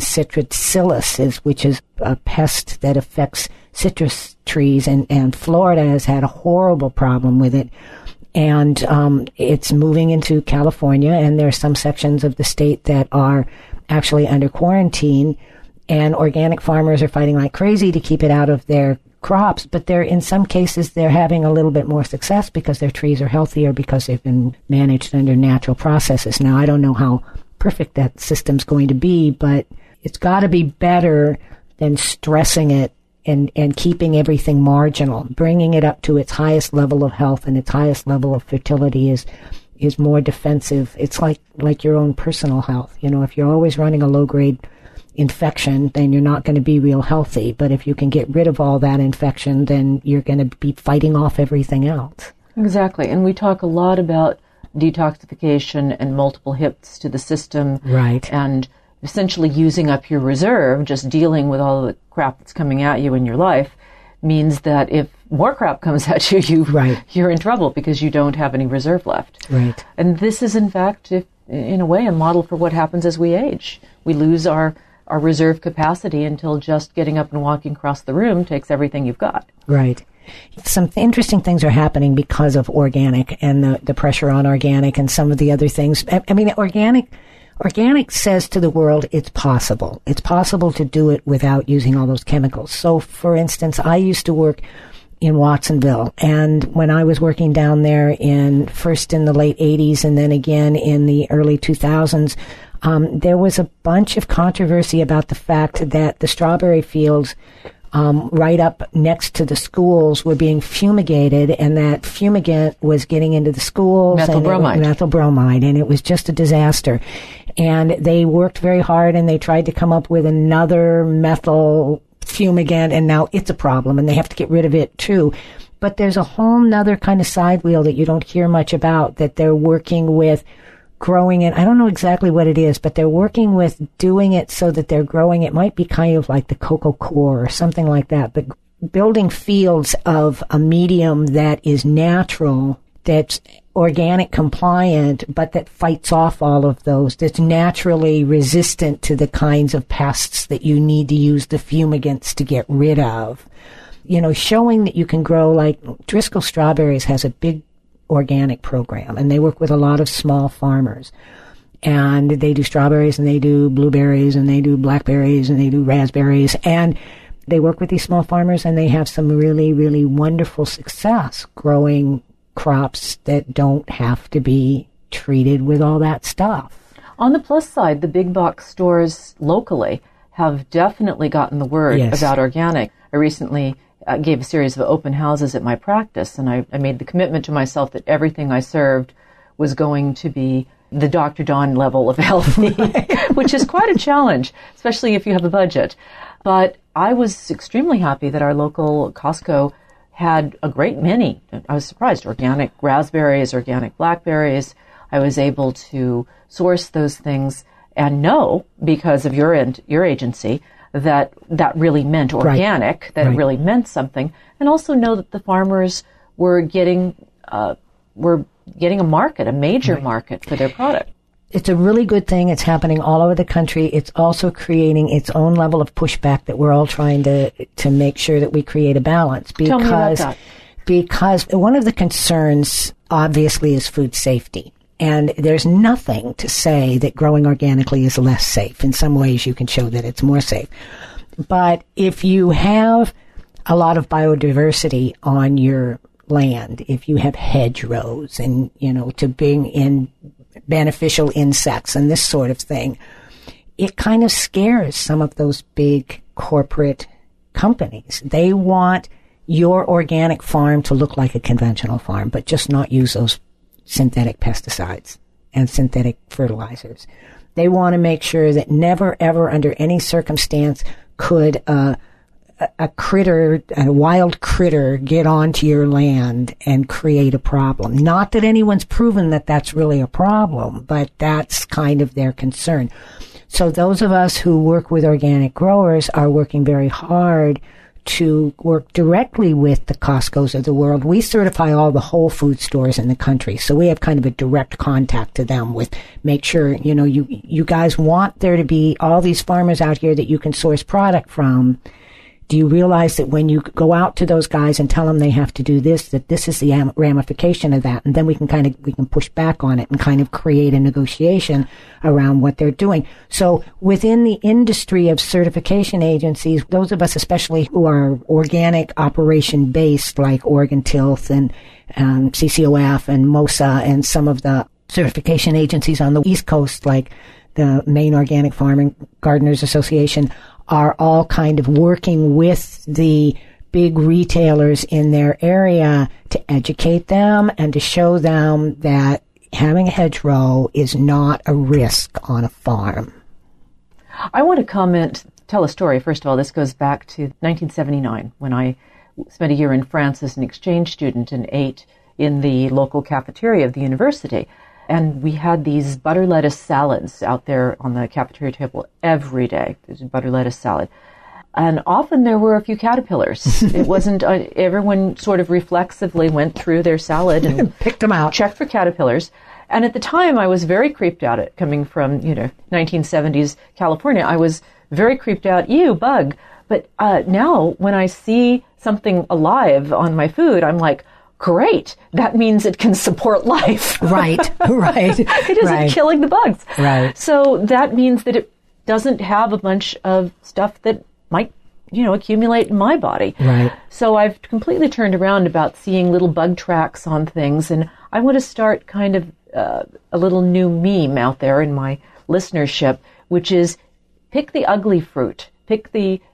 citrus, which is a pest that affects citrus trees, and, and Florida has had a horrible problem with it. And um, it's moving into California, and there are some sections of the state that are actually under quarantine, and organic farmers are fighting like crazy to keep it out of their crops, but they're, in some cases, they're having a little bit more success because their trees are healthier because they've been managed under natural processes. Now, I don't know how perfect that system's going to be, but it's got to be better than stressing it and, and keeping everything marginal. Bringing it up to its highest level of health and its highest level of fertility is is more defensive. It's like, like your own personal health. You know, if you're always running a low-grade infection, then you're not going to be real healthy. But if you can get rid of all that infection, then you're going to be fighting off everything else. Exactly. And we talk a lot about detoxification and multiple hits to the system. Right. And essentially using up your reserve, just dealing with all the crap that's coming at you in your life, means that if more crap comes at you, you right. you're in trouble because you don't have any reserve left. Right. And this is, in fact, if, in a way, a model for what happens as we age. We lose our our reserve capacity until just getting up and walking across the room takes everything you've got. Right. Some interesting things are happening because of organic and the, the pressure on organic and some of the other things. I, I mean, organic, organic says to the world it's possible. It's possible to do it without using all those chemicals. So, for instance, I used to work in Watsonville, and when I was working down there in first in the late eighties and then again in the early two thousands, Um, there was a bunch of controversy about the fact that the strawberry fields um, right up next to the schools were being fumigated, and that fumigant was getting into the schools. Methyl bromide. Methyl bromide, and it was just a disaster. And they worked very hard, and they tried to come up with another methyl fumigant, and now it's a problem, and they have to get rid of it too. But there's a whole nother kind of side wheel that you don't hear much about, that they're working with growing it. I don't know exactly what it is, but they're working with doing it so that they're growing. It might be kind of like the cocoa core or something like that, but building fields of a medium that is natural, that's organic compliant, but that fights off all of those, that's naturally resistant to the kinds of pests that you need to use the fumigants to get rid of. You know, showing that you can grow, like Driscoll Strawberries has a big organic program, and they work with a lot of small farmers. And they do strawberries, and they do blueberries, and they do blackberries, and they do raspberries. And they work with these small farmers, and they have some really, really wonderful success growing crops that don't have to be treated with all that stuff. On the plus side, the big box stores locally have definitely gotten the word Yes. about organic. I recently uh, gave a series of open houses at my practice, and I, I made the commitment to myself that everything I served was going to be the Doctor Don level of healthy, which is quite a challenge, especially if you have a budget. But I was extremely happy that our local Costco had a great many. I was surprised. Organic raspberries, organic blackberries. I was able to source those things and know, because of your end, your agency, that that really meant organic, Right. that Right. it really meant something, and also know that the farmers were getting uh, were getting a market, a major Right. market for their product. It's a really good thing. It's happening all over the country. It's also creating its own level of pushback that we're all trying to to make sure that we create a balance. Because, Tell me about that. Because one of the concerns, obviously, is food safety. And there's nothing to say that growing organically is less safe. In some ways, you can show that it's more safe. But if you have a lot of biodiversity on your land, if you have hedgerows and, you know, to bring in beneficial insects and this sort of thing, it kind of scares some of those big corporate companies. They want your organic farm to look like a conventional farm, but just not use those synthetic pesticides and synthetic fertilizers. They want to make sure that never, ever, under any circumstance, could uh, a, a critter, a wild critter, get onto your land and create a problem. Not that anyone's proven that that's really a problem, but that's kind of their concern. So those of us who work with organic growers are working very hard to work directly with the Costco's of the world. We certify all the whole food stores in the country, so we have kind of a direct contact to them with make sure, you know, you you guys want there to be all these farmers out here that you can source product from. Do you realize that when you go out to those guys and tell them they have to do this, that this is the ramification of that? And then we can kind of, we can push back on it and kind of create a negotiation around what they're doing. So within the industry of certification agencies, those of us especially who are organic operation based, like Oregon Tilth and um, C C O F and MOSA and some of the certification agencies on the East Coast, like the Maine Organic Farming Gardeners Association, are all kind of working with the big retailers in their area to educate them and to show them that having a hedgerow is not a risk on a farm. I want to comment, tell a story. First of all, this goes back to nineteen seventy-nine, when I spent a year in France as an exchange student and ate in the local cafeteria of the university. And we had these butter lettuce salads out there on the cafeteria table every day. There's a butter lettuce salad. And often there were a few caterpillars. It wasn't, uh, everyone sort of reflexively went through their salad and picked them out, checked for caterpillars. And at the time I was very creeped out at coming from, you know, nineteen seventies California. I was very creeped out. Ew, bug. But uh, now when I see something alive on my food, I'm like, great. That means it can support life. Right, right. It isn't right. killing the bugs. Right. So that means that it doesn't have a bunch of stuff that might, you know, accumulate in my body. Right. So I've completely turned around about seeing little bug tracks on things, and I want to start kind of uh, a little new meme out there in my listenership, which is pick the ugly fruit. Pick the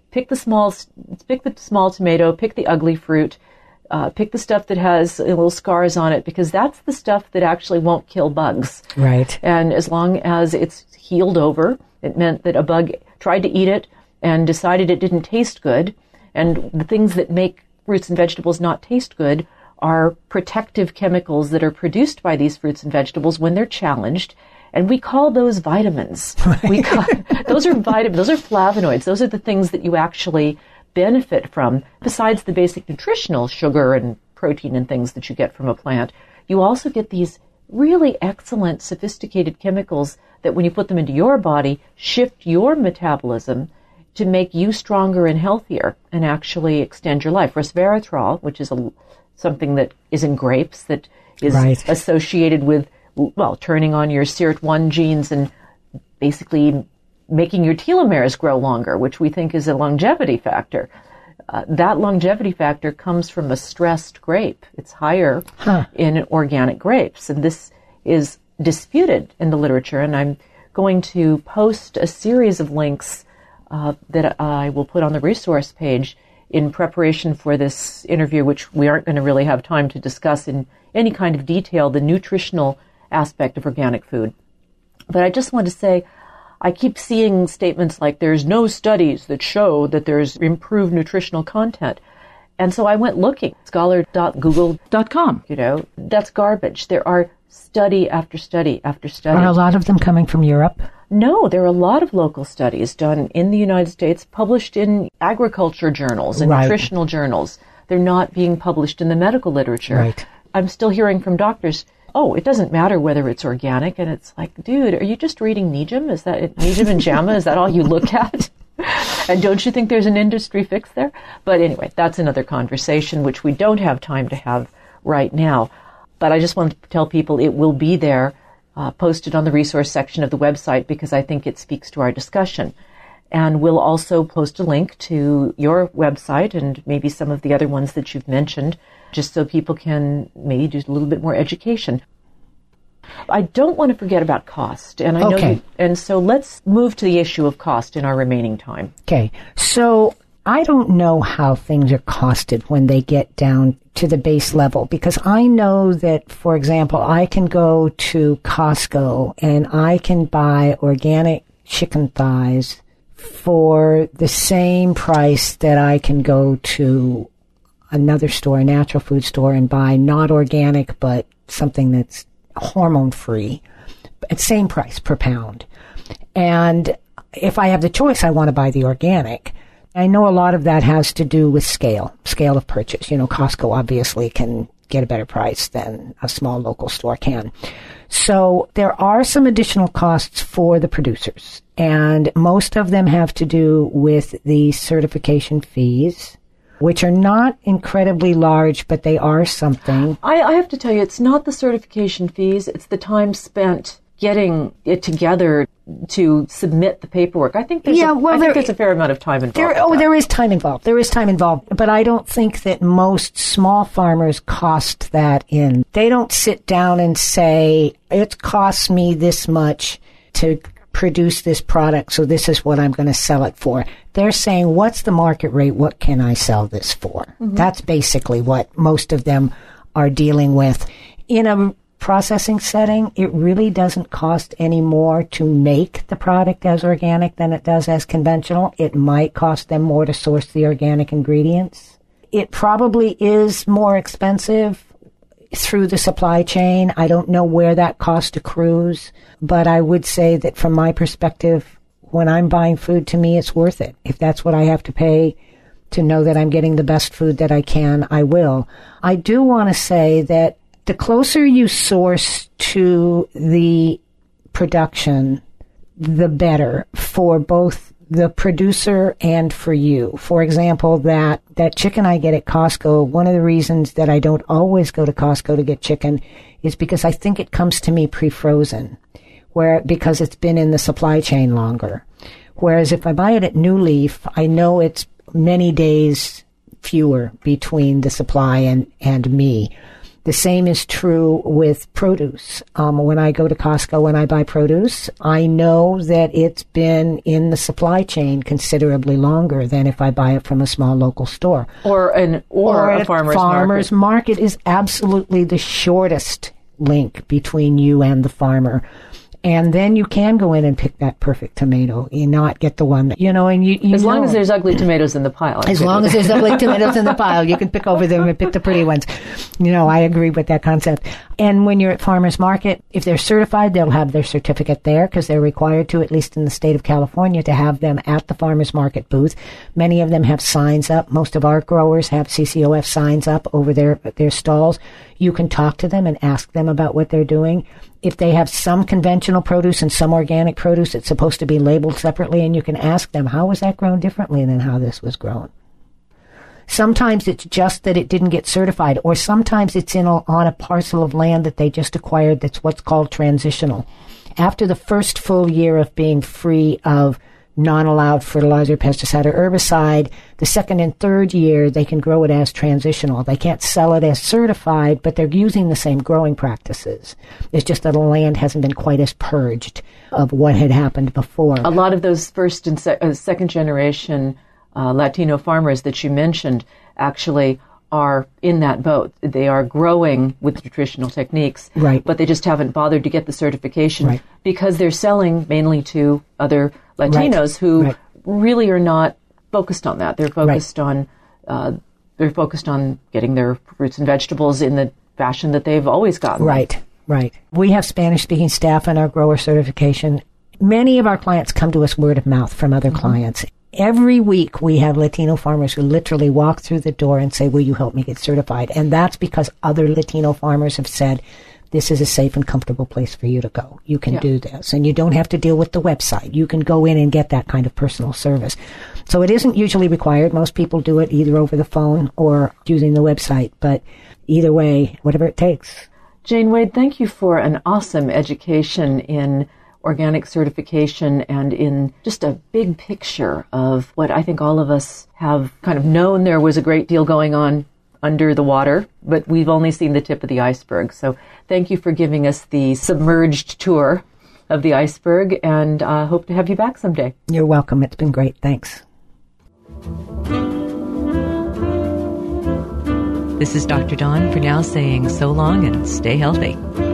pick the small, pick the small tomato, pick the ugly fruit, uh, pick the stuff that has little scars on it, because that's the stuff that actually won't kill bugs. Right. And as long as it's healed over, it meant that a bug tried to eat it and decided it didn't taste good. And the things that make fruits and vegetables not taste good are protective chemicals that are produced by these fruits and vegetables when they're challenged. And we call those vitamins. Right. We call, those are vitamins. Those are flavonoids. Those are the things that you actually benefit from, besides the basic nutritional sugar and protein and things that you get from a plant. You also get these really excellent, sophisticated chemicals that when you put them into your body, shift your metabolism to make you stronger and healthier and actually extend your life. Resveratrol, which is a, something that is in grapes that is right. associated with, well, turning on your S I R T one genes and basically making your telomeres grow longer, which we think is a longevity factor. Uh, that longevity factor comes from a stressed grape. It's higher huh. in organic grapes. And this is disputed in the literature. And I'm going to post a series of links uh, that I will put on the resource page in preparation for this interview, which we aren't going to really have time to discuss in any kind of detail, the nutritional aspect of organic food. But I just want to say, I keep seeing statements like there's no studies that show that there's improved nutritional content. And so I went looking, scholar dot google dot com, you know, that's garbage. There are study after study after study. Are a lot of them coming from Europe? No, there are a lot of local studies done in the United States, published in agriculture journals and right. nutritional journals. They're not being published in the medical literature. Right. I'm still hearing from doctors, oh, it doesn't matter whether it's organic. And it's like, dude, are you just reading Nijam? Is that it? Nijam and JAMA? Is that all you look at? And don't you think there's an industry fix there? But anyway, that's another conversation, which we don't have time to have right now. But I just want to tell people it will be there, uh, posted on the resource section of the website, because I think it speaks to our discussion. And we'll also post a link to your website and maybe some of the other ones that you've mentioned, just so people can maybe do a little bit more education. I don't want to forget about cost. And I know okay. you, and so let's move to the issue of cost in our remaining time. Okay. So I don't know how things are costed when they get down to the base level, because I know that, for example, I can go to Costco and I can buy organic chicken thighs for the same price that I can go to another store, a natural food store, and buy not organic, but something that's hormone-free at same price per pound. And if I have the choice, I want to buy the organic. I know a lot of that has to do with scale, scale of purchase. You know, Costco obviously can get a better price than a small local store can. So there are some additional costs for the producers, and most of them have to do with the certification fees, which are not incredibly large, but they are something. I, I have to tell you, it's not the certification fees, it's the time spent getting it together to submit the paperwork. I think there's, yeah, a, well, I think there, there's a fair amount of time involved. There, oh, there is time involved. There is time involved. But I don't think that most small farmers cost that in. They don't sit down and say, it costs me this much to produce this product, so this is what I'm going to sell it for. They're saying, what's the market rate? What can I sell this for? Mm-hmm. That's basically what most of them are dealing with. In a processing setting, it really doesn't cost any more to make the product as organic than it does as conventional. It might cost them more to source the organic ingredients. It probably is more expensive through the supply chain. I don't know where that cost accrues, but I would say that from my perspective, when I'm buying food, to me, it's worth it. If that's what I have to pay to know that I'm getting the best food that I can, I will. I do want to say that the closer you source to the production, the better for both the producer and for you. For example, that, that chicken I get at Costco, one of the reasons that I don't always go to Costco to get chicken is because I think it comes to me pre-frozen, where because it's been in the supply chain longer. Whereas if I buy it at New Leaf, I know it's many days fewer between the supply and, and me. The same is true with produce. Um, when I go to Costco and I buy produce, I know that it's been in the supply chain considerably longer than if I buy it from a small local store. Or an or, or a farmer's, farmer's market. market. Farmer's market is absolutely the shortest link between you and the farmer. And then you can go in and pick that perfect tomato and not get the one that, you know, and you, you As know. long as there's ugly tomatoes in the pile. As long as there's ugly tomatoes in the pile, you can pick over them and pick the pretty ones. You know, I agree with that concept. And when you're at farmer's market, if they're certified, they'll have their certificate there because they're required to, at least in the state of California, to have them at the farmer's market booth. Many of them have signs up. Most of our growers have C C O F signs up over their, their stalls. You can talk to them and ask them about what they're doing. If they have some conventional produce and some organic produce, it's supposed to be labeled separately, and you can ask them, how was that grown differently than how this was grown? Sometimes it's just that it didn't get certified, or sometimes it's in a, on a parcel of land that they just acquired that's what's called transitional. After the first full year of being free of non-allowed fertilizer, pesticide, or herbicide, the second and third year, they can grow it as transitional. They can't sell it as certified, but they're using the same growing practices. It's just that the land hasn't been quite as purged of what had happened before. A lot of those first and se- uh, second generation uh, Latino farmers that you mentioned actually are in that boat. They are growing with nutritional techniques, right, but they just haven't bothered to get the certification, right, because they're selling mainly to other Latinos, right, who right, really are not focused on that. They're focused right. on uh, they're focused on getting their fruits and vegetables in the fashion that they've always gotten. Right, right. We have Spanish-speaking staff in our grower certification. Many of our clients come to us word of mouth from other mm-hmm. clients. Every week we have Latino farmers who literally walk through the door and say, will you help me get certified? And that's because other Latino farmers have said, this is a safe and comfortable place for you to go. You can yeah. do this. And you don't have to deal with the website. You can go in and get that kind of personal service. So it isn't usually required. Most people do it either over the phone or using the website. But either way, whatever it takes. Jane Wade, thank you for an awesome education in organic certification and in just a big picture of what I think all of us have kind of known there was a great deal going on under the water, but we've only seen the tip of the iceberg. So thank you for giving us the submerged tour of the iceberg, and uh, hope to have you back someday. You're welcome. It's been great. Thanks. This is Doctor Dawn for now saying so long and stay healthy.